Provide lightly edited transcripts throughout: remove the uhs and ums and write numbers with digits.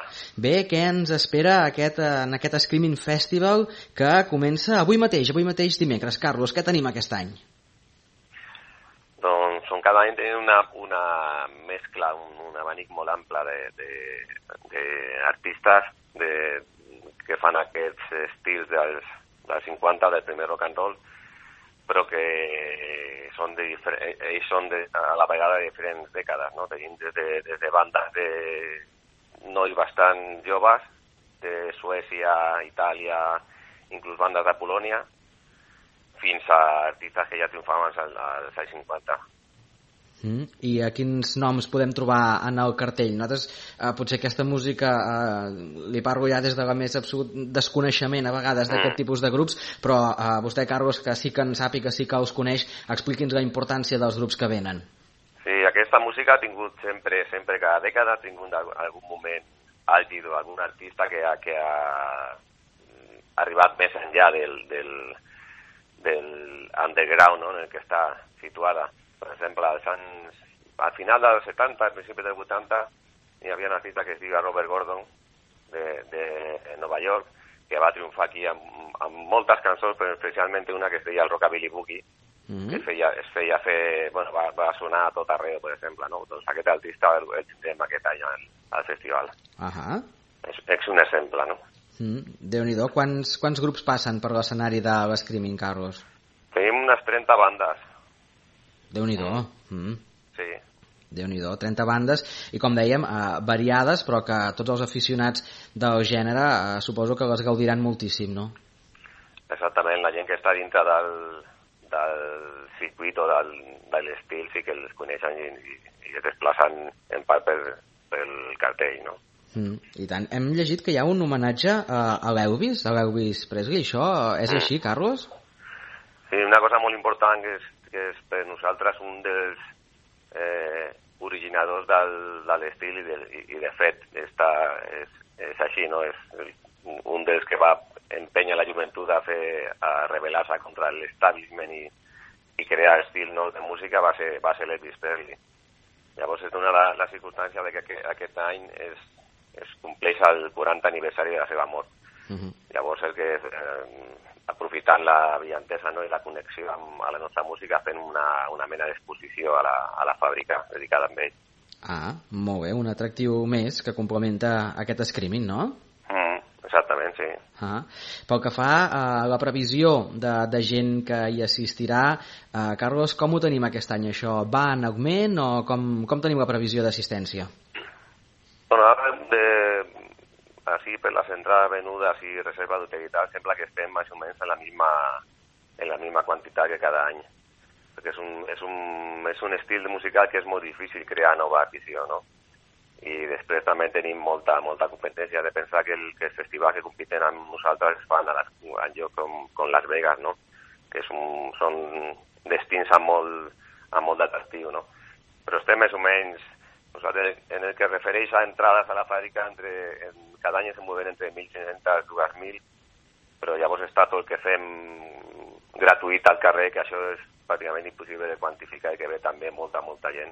Bé, què ens espera en aquest Screaming Festival que comença avui mateix dimecres? Carlos, què tenim aquest any? Doncs cada any tenim una mescla, un abanic molt ample d'artistes que fan aquests estils dels 50 del primer rock and roll, però que ells són a la vegada de diferents dècades, no? Tenim des de bandes de nois bastant joves, de Suècia, Itàlia, inclús bandes de Polònia, fins a artistes que ja triomfaven als anys 50. I a quins noms podem trobar en el cartell? Nosaltres potser aquesta música li parlo ja des de la més absolut desconeixement a vegades d'aquest tipus de grups, però vostè, Carlos, que sí que en sap i que sí que els coneix, expliqui'ns la importància dels grups que venen. Sí, aquesta música ha tingut sempre cada dècada ha tingut algun moment àlgid o algun artista que ha arribat més enllà del underground, no?, en el que està situada. Per exemple, al final dels 70, al principi dels 80, hi havia un artista que es diu Robert Gordon, de Nova York, que va triomfar aquí amb moltes cançons, però especialment una que es deia el Rockabilly Boogie, que va sonar a tot arreu, per exemple, no? Doncs aquest artista el tindrem aquest any al festival. És un exemple, no? Déu-n'hi-do. Quants grups passen per l'escenari de l'Screaming, Carlos? Tenim unes 30 bandes. Déu-n'hi-do. Sí. Déu-n'hi-do, 30 bandes, i com dèiem, variades, però que tots els aficionats del gènere suposo que les gaudiran moltíssim, no? Exactament, la gent que està dintre del circuit o de l'estil sí que els coneixen i es desplacen en part pel cartell, no? I tant. Hem llegit que hi ha un homenatge a l'Elvis Presley. Això és així, Carlos? Sí, una cosa molt important que és per nosaltres un dels originadors de l'estil i de fet és així, no? És un dels que va empènyer la joventut a rebel·lar-se contra l'establishment i crear estil nou de música va ser l'Elvis Presley. Llavors es dona la circumstància de que aquest any es compleix el 40 aniversari de la seva mort. Llavors el que aprofitant la brillantesa, no, i la connexió amb la nostra música fent una mena d'exposició a la fàbrica dedicada a ell. Molt bé, un atractiu més que complementa aquest Screaming, no? Exactament, sí. Pel que fa a la previsió de gent que hi assistirà, Carlos, com ho tenim aquest any, això? Va en augment o com tenim la previsió d'assistència? Bueno, ara així per les entrades venudes i reserva d'utilitat sembla que estem més o menys en la misma quantitat que cada any, perquè és un estil musical que és molt difícil crear nova afició, no? I després també tenim molta competència de pensar que els festivals que compiten amb nosaltres es fan en lloc com Las Vegas, no? Que són destins amb molt d'atractiu, no? Però estem més o menys, nosaltres, en el que refereix a entrades a la fàbrica, cada any es mouen entre 1.500 i 2.000, però llavors està tot el que fem gratuït al carrer, que això és pràcticament impossible de quantificar i que ve també molta gent.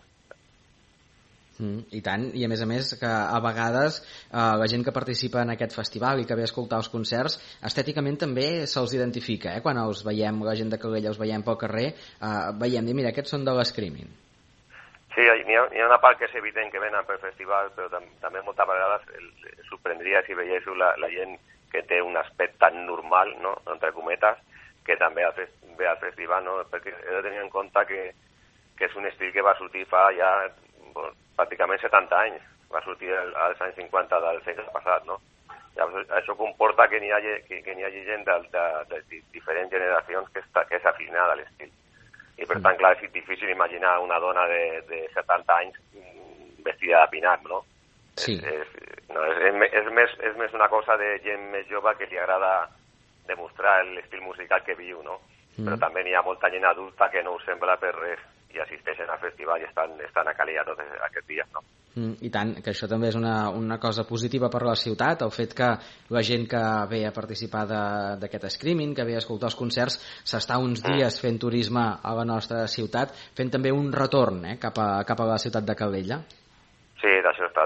I tant, i a més que a vegades la gent que participa en aquest festival i que ve a escoltar els concerts, estèticament també se'ls identifica, quan els veiem, la gent de Calella els veiem pel carrer, veiem, mira, aquests són de l'Screaming. Sí, hi ha una part que és evident que venen pel festival, però també moltes vegades sorprendria si veiéssiu la gent que té un aspecte tan normal, no?, entre cometes, que també ve al festival, no?, perquè he de tenir en compte que és un estil que va sortir fa ja pràcticament 70 anys, va sortir als anys 50 del segle passat, no? Llavors, això comporta que n'hi hagi gent de diferents generacions que és aficionada a l'estil. I per tant, clar, és difícil imaginar una dona de 70 anys vestida de pin-up, no? Sí. És més una cosa de gent més jove que li agrada demostrar l'estil musical que viu, no? Però també n'hi ha molta gent adulta que no ho sembla per res i assisteixen al festival i estan a Calella tots aquests dies, no? I tant, que això també és una cosa positiva per la ciutat, el fet que la gent que ve a participar d'aquest Screaming, que ve a escoltar els concerts, s'està uns dies fent turisme a la nostra ciutat, fent també un retorn cap a la ciutat de Calella. Sí, d'això es tracta.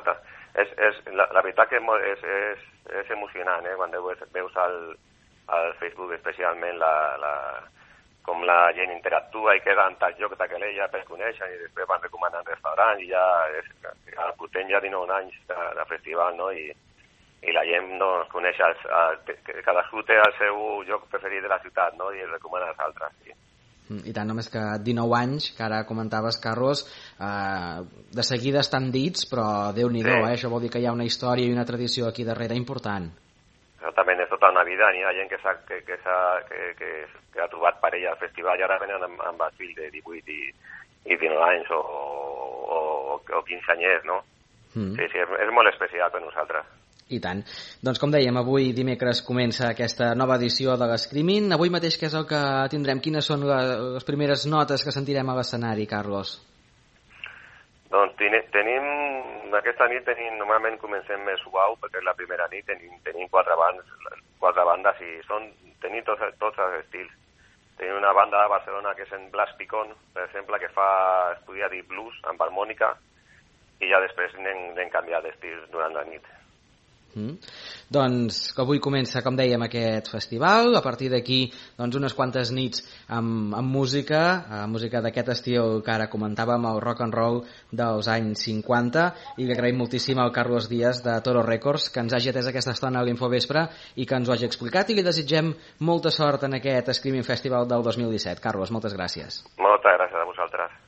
La veritat que és emocionant, quan veus al Facebook especialment com la gent interactua i queda en tal lloc d'aquella ja per conèixer i després van recomanant restaurants i ja portem ja 19 anys de festival, no? I la gent coneix, cadascú té el seu lloc preferit de la ciutat, no? I el recomana als altres, sí. I tant, només que 19 anys, que ara comentaves, Carlos, de seguida estan dits, però Déu-n'hi-do, sí. Això vol dir que hi ha una història i una tradició aquí darrere important. Exactament, és tota una vida, hi ha gent que ha trobat parella al festival i ara venen amb el fill de 18 i 19 anys o 15 anyers, no? Sí, és molt especial per nosaltres. I tant. Doncs com dèiem, avui dimecres comença aquesta nova edició de l'Screaming. Avui mateix què és el que tindrem? Quines són les primeres notes que sentirem a l'escenari, Carlos? Doncs aquesta nit normalment comencem més suau, perquè és la primera nit, tenim quatre bandes i tenim tots els estils. Tenim una banda de Barcelona que és en Blas Picón, per exemple, que estudia deep blues amb harmònica i ja després anem canviant d'estils durant la nit. Doncs que avui comença, com dèiem, aquest festival. A partir d'aquí, doncs, unes quantes nits amb música d'aquest estil que ara comentàvem, el rock and roll dels anys 50, i li agraïm moltíssim al Carlos Díaz de Toro Records que ens hagi atès aquesta estona a l'Infovespre i que ens ho hagi explicat, i li desitgem molta sort en aquest Screaming Festival del 2017. Carlos, moltes gràcies. Moltes